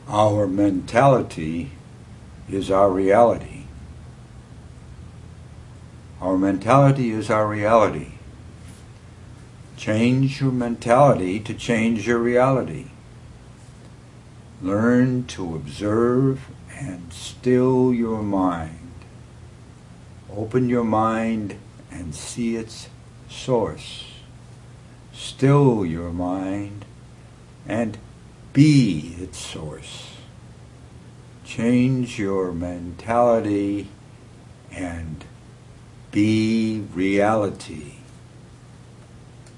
Our mentality is our reality. Our mentality is our reality. Change your mentality to change your reality. Learn to observe and still your mind. Open your mind and see its source. Still your mind and be its source. Change your mentality and be reality.